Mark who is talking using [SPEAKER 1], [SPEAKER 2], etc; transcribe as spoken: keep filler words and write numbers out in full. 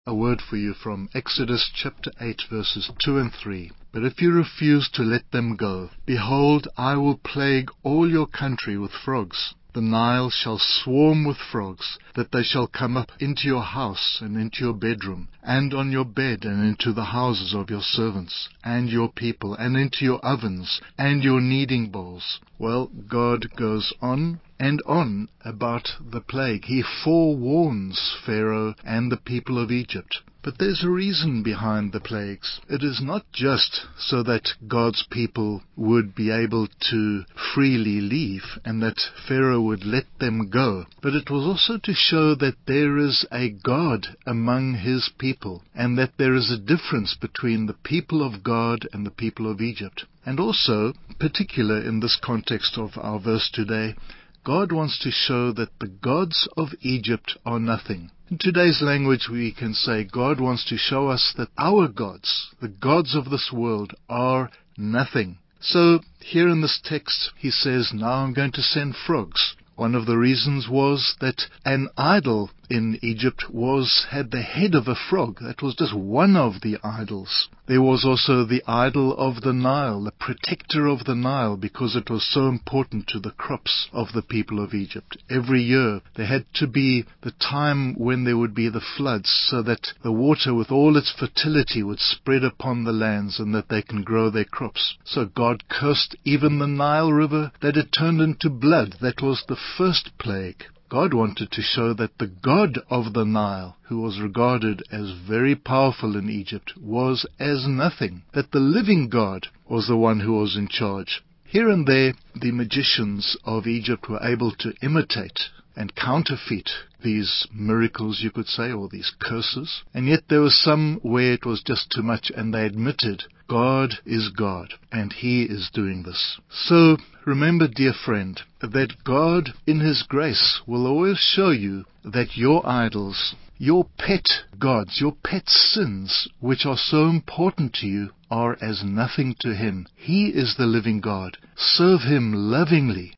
[SPEAKER 1] A word for you from Exodus chapter eight, verses two and three. But if you refuse to let them go, behold, I will plague all your country with frogs. The Nile shall swarm with frogs, that they shall come up into your house and into your bedroom, and on your bed, and into the houses of your servants, and your people, and into your ovens, and your kneading bowls. Well, God goes on and on about the plague. He forewarns Pharaoh and the people of Egypt. But there's a reason behind the plagues. It is not just so that God's people would be able to freely leave and that Pharaoh would let them go, but it was also to show that there is a God among his people, and that there is a difference between the people of God and the people of Egypt. And also, particular in this context of our verse today, God wants to show that the gods of Egypt are nothing. In today's language we can say God wants to show us that our gods, the gods of this world, are nothing. So here in this text he says, now I'm going to send frogs. One of the reasons was that an idol in Egypt was had the head of a frog. That was just one of the idols. There was also the idol of the Nile, the protector of the Nile, because it was so important to the crops of the people of Egypt. Every year there had to be the time when there would be the floods, so that the water with all its fertility would spread upon the lands and that they can grow their crops. So God cursed even the Nile River, that it turned into blood. That was the first plague. God wanted to show that the God of the Nile, who was regarded as very powerful in Egypt, was as nothing, that the living God was the one who was in charge. Here and there, the magicians of Egypt were able to imitate and counterfeit these miracles, you could say, or these curses. And yet there was some where it was just too much, and they admitted God is God, and He is doing this. So remember, dear friend, that God in His grace will always show you that your idols, your pet gods, your pet sins, which are so important to you, are as nothing to Him. He is the living God. Serve Him lovingly.